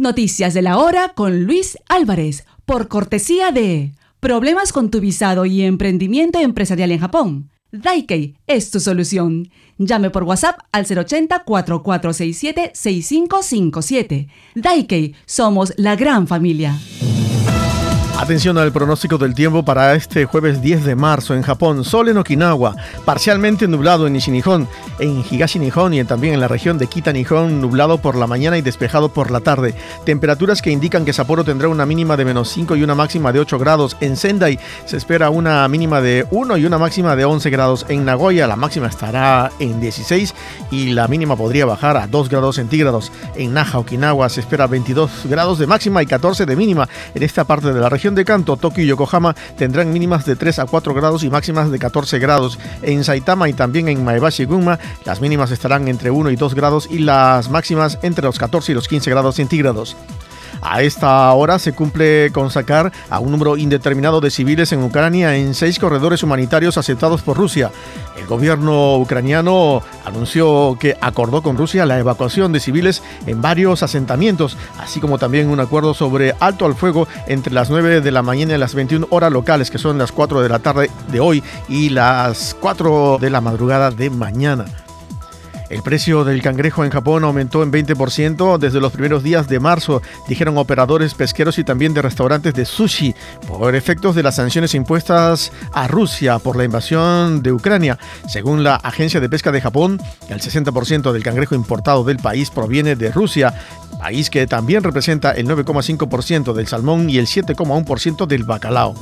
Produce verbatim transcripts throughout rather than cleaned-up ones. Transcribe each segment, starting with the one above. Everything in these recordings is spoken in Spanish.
Noticias de la hora con Luis Álvarez, por cortesía de Problemas con tu visado y emprendimiento empresarial en Japón. Daikei es tu solución. Llame por WhatsApp al cero ochenta, cuatro cuatro seis siete, seis cinco cinco siete. Daikei, somos la gran familia. Atención al pronóstico del tiempo para este jueves diez de marzo en Japón. Sol en Okinawa, parcialmente nublado en Nishi-Nihon, en Higashi-Nihon y también en la región de Kita-Nihon, nublado por la mañana y despejado por la tarde. Temperaturas que indican que Sapporo tendrá una mínima de menos cinco y una máxima de ocho grados. En Sendai se espera una mínima de uno y una máxima de once grados. En Nagoya la máxima estará en dieciséis y la mínima podría bajar a dos grados centígrados. En Naha, Okinawa, se espera veintidós grados de máxima y catorce de mínima. En esta parte de la región de Kanto, Tokio y Yokohama tendrán mínimas de tres a cuatro grados y máximas de catorce grados. En Saitama y también en Maebashi y Gunma, las mínimas estarán entre uno y dos grados y las máximas entre los catorce y los quince grados centígrados. A esta hora se cumple con sacar a un número indeterminado de civiles en Ucrania en seis corredores humanitarios aceptados por Rusia. El gobierno ucraniano anunció que acordó con Rusia la evacuación de civiles en varios asentamientos, así como también un acuerdo sobre alto al fuego entre las nueve de la mañana y las veintiuna horas locales, que son las cuatro de la tarde de hoy y las cuatro de la madrugada de mañana. El precio del cangrejo en Japón aumentó en veinte por ciento desde los primeros días de marzo, dijeron operadores pesqueros y también de restaurantes de sushi, por efectos de las sanciones impuestas a Rusia por la invasión de Ucrania. Según la Agencia de Pesca de Japón, el sesenta por ciento del cangrejo importado del país proviene de Rusia, país que también representa el nueve coma cinco por ciento del salmón y el siete coma uno por ciento del bacalao.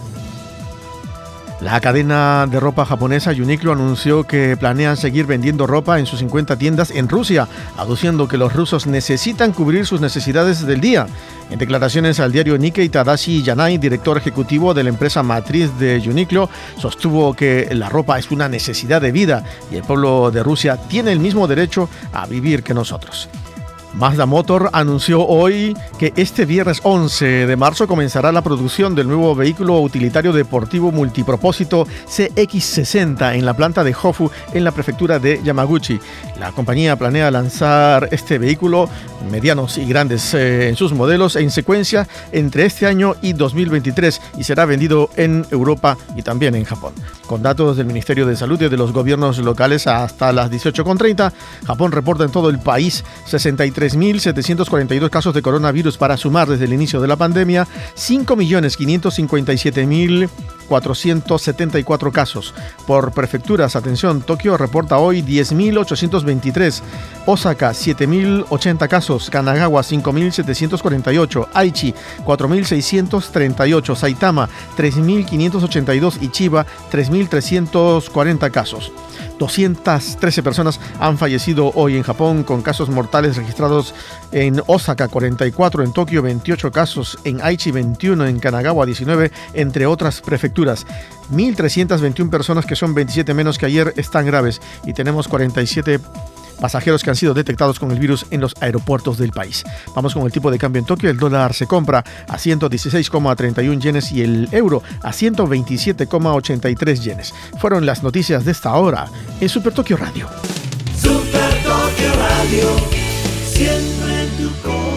La cadena de ropa japonesa Uniqlo anunció que planean seguir vendiendo ropa en sus cincuenta tiendas en Rusia, aduciendo que los rusos necesitan cubrir sus necesidades del día. En declaraciones al diario Nikkei, Tadashi Yanai, director ejecutivo de la empresa matriz de Uniqlo, sostuvo que la ropa es una necesidad de vida y el pueblo de Rusia tiene el mismo derecho a vivir que nosotros. Mazda Motor anunció hoy que este viernes once de marzo comenzará la producción del nuevo vehículo utilitario deportivo multipropósito C X sesenta en la planta de Hofu en la prefectura de Yamaguchi. La compañía planea lanzar este vehículo, medianos y grandes eh, en sus modelos, en secuencia entre este año y dos mil veintitrés y será vendido en Europa y también en Japón. Con datos del Ministerio de Salud y de los gobiernos locales hasta las dieciocho treinta, Japón reporta en todo el país sesenta y tres mil setecientos cuarenta y dos casos de coronavirus para sumar desde el inicio de la pandemia cinco millones quinientos cincuenta y siete mil cuatrocientos setenta y cuatro casos. Por prefecturas, atención, Tokio reporta hoy diez mil ochocientos veintitrés, Osaka siete mil ochenta casos, Kanagawa cinco mil setecientos cuarenta y ocho, Aichi cuatro mil seiscientos treinta y ocho, Saitama tres mil quinientos ochenta y dos y Chiba tres mil trescientos cuarenta casos. doscientas trece personas han fallecido hoy en Japón, con casos mortales registrados en Osaka cuarenta y cuatro, en Tokio veintiocho casos, en Aichi veintiuno, en Kanagawa diecinueve, entre otras prefecturas. mil trescientas veintiuna personas, que son veintisiete menos que ayer, están graves y tenemos cuarenta y siete pasajeros que han sido detectados con el virus en los aeropuertos del país. Vamos con el tipo de cambio en Tokio. El dólar se compra a ciento dieciséis coma treinta y uno yenes y el euro a ciento veintisiete coma ochenta y tres yenes. Fueron las noticias de esta hora en Super Tokio Radio. Super Tokio Radio, siempre en tu corazón.